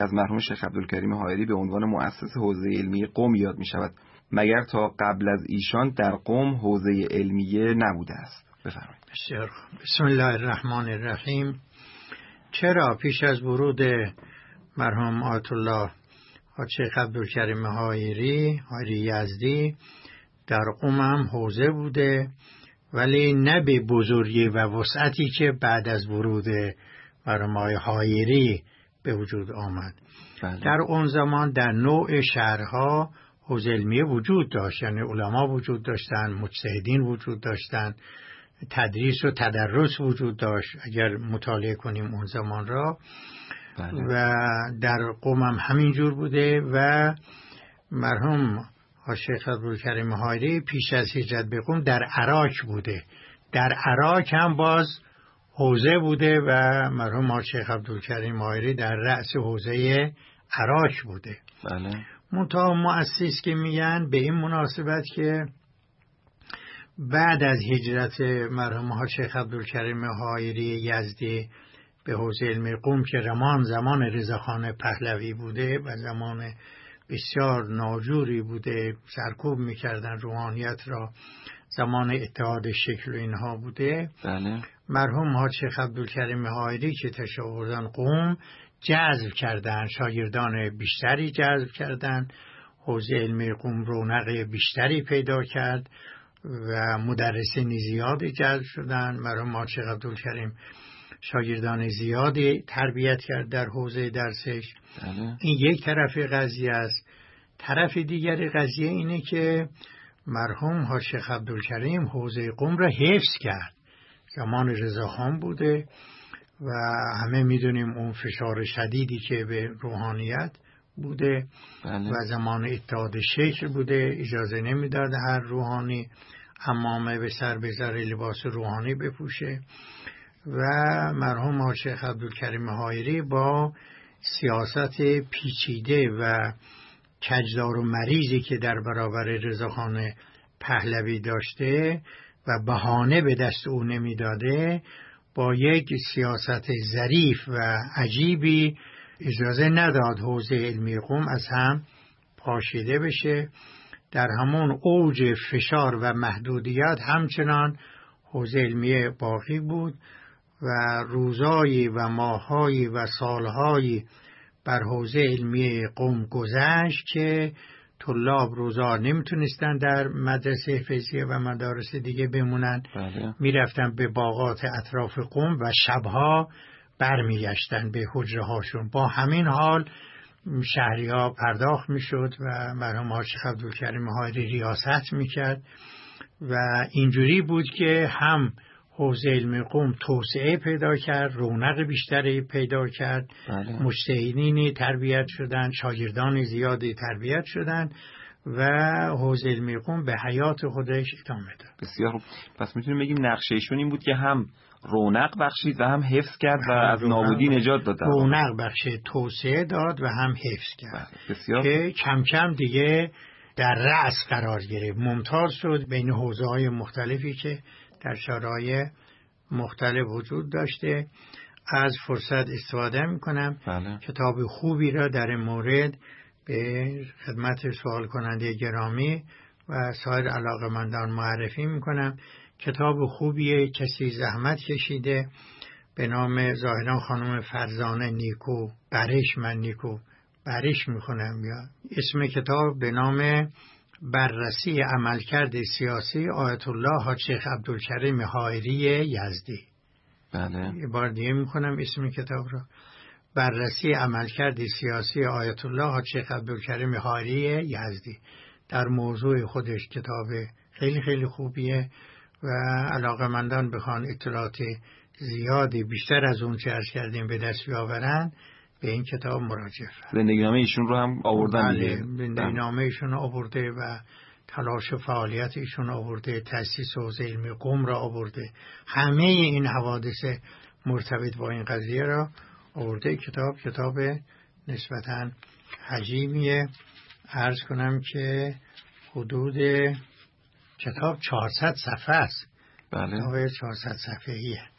از مرحوم شیخ عبدالکریم حائری به عنوان مؤسس حوزه علمی قم یاد می شود. مگر تا قبل از ایشان در قم حوزه علمیه نبوده است؟ بفرمایید. بسم الله الرحمن الرحیم. چرا پیش از ورود مرحوم آیت الله شیخ عبدالکریم حائری یزدی در قم هم حوزه بوده، ولی نه به بزرگی و وسعتی که بعد از ورود مرحوم حائری به وجود آمد. بله. در اون زمان در نوع شهرها حوزه علمیه وجود داشت، یعنی علما وجود داشتن، مجتهدین وجود داشتن، تدریس و تدرس وجود داشت اگر مطالعه کنیم اون زمان را. بله. و در قم هم همینجور بوده و مرحوم شیخ عبدالکریم حائری پیش از هجرت به قم در عراق بوده. در عراق هم باز حوزه بوده و مرحوم شیخ عبدالکریم حائری در رأس حوزه عراق بوده. بله. منتها مؤسس که میگن به این مناسبت که بعد از هجرت مرحوم شیخ عبدالکریم حائری یزدی به حوزه علمی قم که زمان رضاخان پهلوی بوده و زمان بسیار ناجوری بوده، سرکوب میکردن روحانیت را، زمان اتحاد شکل و اینها بوده. بله. مرحوم شیخ عبدالکریم حائری که تشریف آوردن قم جذب کردن، شاگردان بیشتری جذب کردن، حوزه علمی قم رونق بیشتری پیدا کرد و مدرسین زیادی جذب شدن. مرحوم شیخ عبدالکریم شاگردان زیادی تربیت کرد در حوزه درسش. بله. این یک طرف قضیه است. طرف دیگر قضیه اینه که مرحوم شیخ عبدالکریم حوزه قم را حفظ کرد. زمان رضاخان بوده و همه میدونیم اون فشار شدیدی که به روحانیت بوده. بله. و زمان اتحاد شکل بوده، اجازه نمیداد هر روحانی عمامه به سر بذاره، لباس روحانی بپوشه. و مرحوم شیخ عبدالکریم حائری با سیاست پیچیده و کجدار و مریضی که در برابر رضاخان پهلوی داشته و بهانه به دست او نمیداده، با یک سیاست ظریف و عجیبی اجازه نداد حوزه علمی قم از هم پاشیده بشه. در همون اوج فشار و محدودیت همچنان حوزه علمی باقی بود و روزایی و ماهایی و سالهایی بر حوزه علمی قم گذشت که طلاب روزا نمیتونستن در مدرسه فیضیه و مدارس دیگه بمونن. بله. میرفتن به باغات اطراف قم و شبها برمیگشتن به حجره هاشون. با همین حال شهری ها پرداخت میشد و مرحوم شیخ عبدالکریم حائری ریاست میکرد و اینجوری بود که هم حوزه علمی قم توسعه پیدا کرد، رونق بیشتری پیدا کرد. بله. مجتهدینی تربیت شدن، شاگردان زیادی تربیت شدن و حوزه علمی قم به حیات خودش ادامه داد. بسیار خوب. پس میتونیم بگیم نقشه ایشون این بود که هم رونق بخشید و هم حفظ کرد و از نابودی نجات داد. رونق بخشید، توسعه داد و هم حفظ کرد. بسیار که کم کم دیگه در رأس قرار گرفت، ممتاز شد بین حوزه‌های مختلفی که در شرایط مختلف وجود داشته. از فرصت استفاده میکنم. بله. کتاب خوبی را در این مورد به خدمت سوال کننده گرامی و سایر علاقه‌مندان معرفی میکنم. کتاب خوبیه، کسی زحمت کشیده به نام ظاهرا خانم فرزانه نیکو برش، من نیکو برش میخونم، یا اسم کتاب به نام بررسی عملکرد سیاسی آیت الله شیخ عبدالکریم حائری یزدی. بله. یه بار دیگه میکنم اسم کتاب را، بررسی عملکرد سیاسی آیت الله شیخ عبدالکریم حائری یزدی. در موضوع خودش کتاب خیلی خیلی خوبیه و علاقه‌مندان بخوان اطلاعات زیادی بیشتر از اون چه عرض کردیم به دست بیاورن به این کتاب مراجعه فرمایید. زندگینامه ایشون رو هم آوردن دیگه. زندگینامه ایشون آورده و تلاش و فعالیت ایشون آورده، تأسیس حوزه علمی قم را آورده، همه این حوادث مرتبط با این قضیه را آورده. کتاب نسبتاً حجیمیه. عرض کنم که حدود کتاب 400 صفحه است. بله. کتاب 400 صفحه‌ایه.